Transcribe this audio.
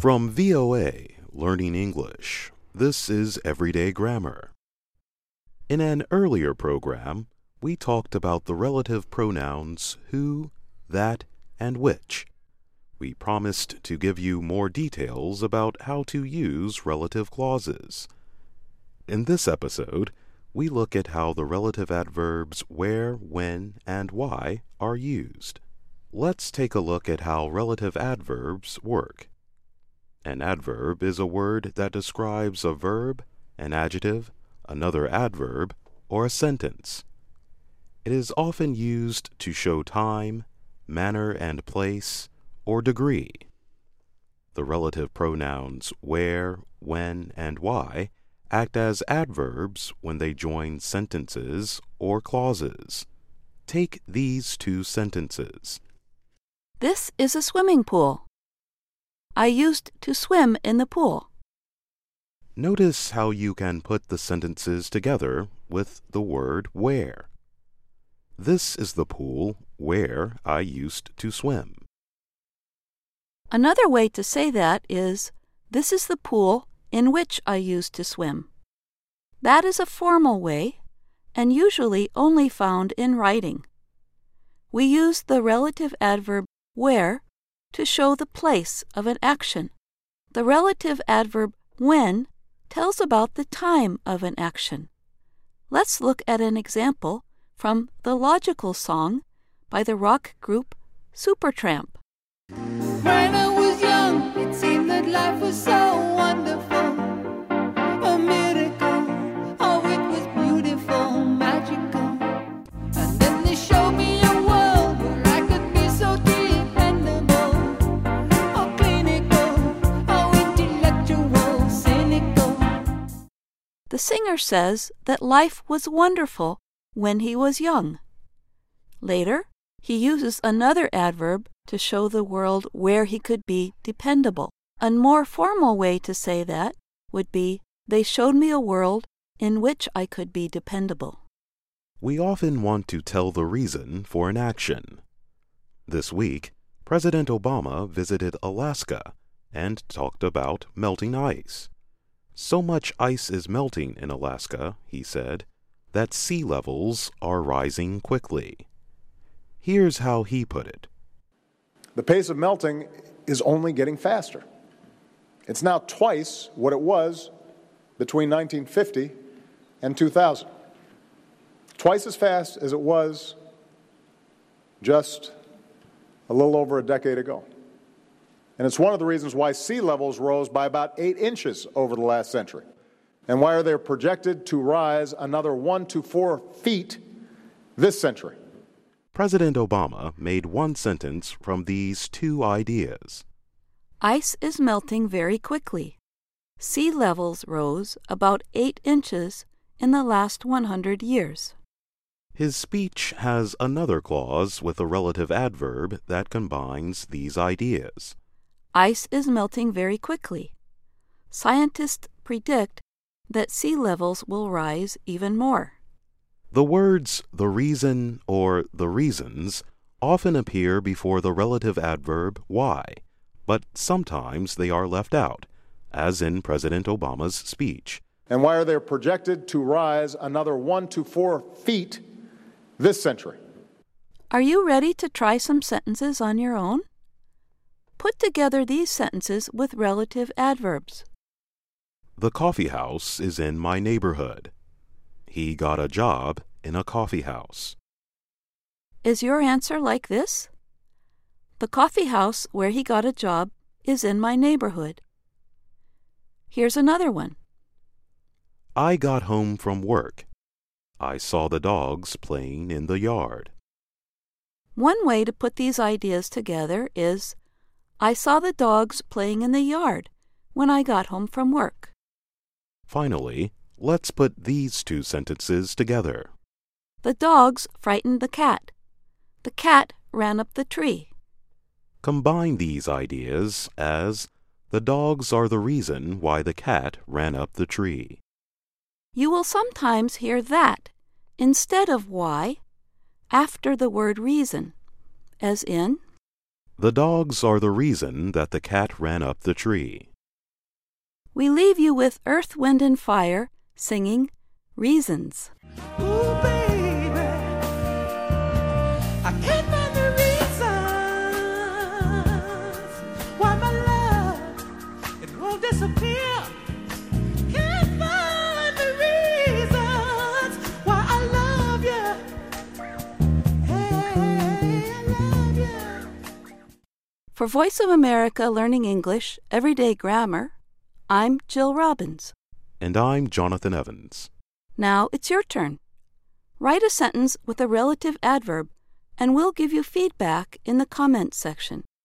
From VOA, Learning English, this is Everyday Grammar. In an earlier program, we talked about the relative pronouns who, that, and which. We promised to give you more details about how to use relative clauses. In this episode, we look at how the relative adverbs where, when, and why are used. Let's take a look at how relative adverbs work. An adverb is a word that describes a verb, an adjective, another adverb, or a sentence. It is often used to show time, manner and place, or degree. The relative pronouns where, when, and why act as adverbs when they join sentences or clauses. Take these two sentences. This is a swimming pool. I used to swim in the pool. Notice how you can put the sentences together with the word where. This is the pool where I used to swim. Another way to say that is, this is the pool in which I used to swim. That is a formal way, and usually only found in writing. We use the relative adverb where to show the place of an action. The relative adverb when tells about the time of an action. Let's look at an example from the Logical Song by the rock group Supertramp. When I was young, it seemed that life was so wonderful. A miracle, oh, it was beautiful, magical. And then they showed me a world where I could be so dependable. Oh, clinical, oh, intellectual, cynical. The singer says that life was wonderful when he was young. Later, he uses another adverb to show the world where he could be dependable. A more formal way to say that would be, they showed me a world in which I could be dependable. We often want to tell the reason for an action. This week, President Obama visited Alaska and talked about melting ice. So much ice is melting in Alaska, he said, that sea levels are rising quickly. Here's how he put it. The pace of melting is only getting faster. It's now twice what it was between 1950 and 2000. Twice as fast as it was just a little over a decade ago. And it's one of the reasons why sea levels rose by about 8 inches over the last century, and why they're projected to rise another 1 to 4 feet this century. President Obama made one sentence from these two ideas. Ice is melting very quickly. Sea levels rose about 8 inches in the last 100 years. His speech has another clause with a relative adverb that combines these ideas. Ice is melting very quickly. Scientists predict that sea levels will rise even more. The words the reason or the reasons often appear before the relative adverb why, but sometimes they are left out, as in President Obama's speech. And why they're projected to rise another 1 to 4 feet this century. Are you ready to try some sentences on your own? Put together these sentences with relative adverbs. The coffee house is in my neighborhood. He got a job in a coffee house. Is your answer like this? The coffee house where he got a job is in my neighborhood. Here's another one. I got home from work. I saw the dogs playing in the yard. One way to put these ideas together is, I saw the dogs playing in the yard when I got home from work. Finally, let's put these two sentences together. The dogs frightened the cat. The cat ran up the tree. Combine these ideas as, the dogs are the reason why the cat ran up the tree. You will sometimes hear that instead of why after the word reason, as in, The dogs are the reason that the cat ran up the tree. We leave you with Earth, Wind, and Fire singing Reasons. Ooh, baby, I can't find the reasons why my love, it won't disappear. Can't find the reasons why I love you. Hey, I love you. For Voice of America Learning English Everyday Grammar, I'm Jill Robbins. And I'm Jonathan Evans. Now it's your turn. Write a sentence with a relative adverb, and we'll give you feedback in the comments section.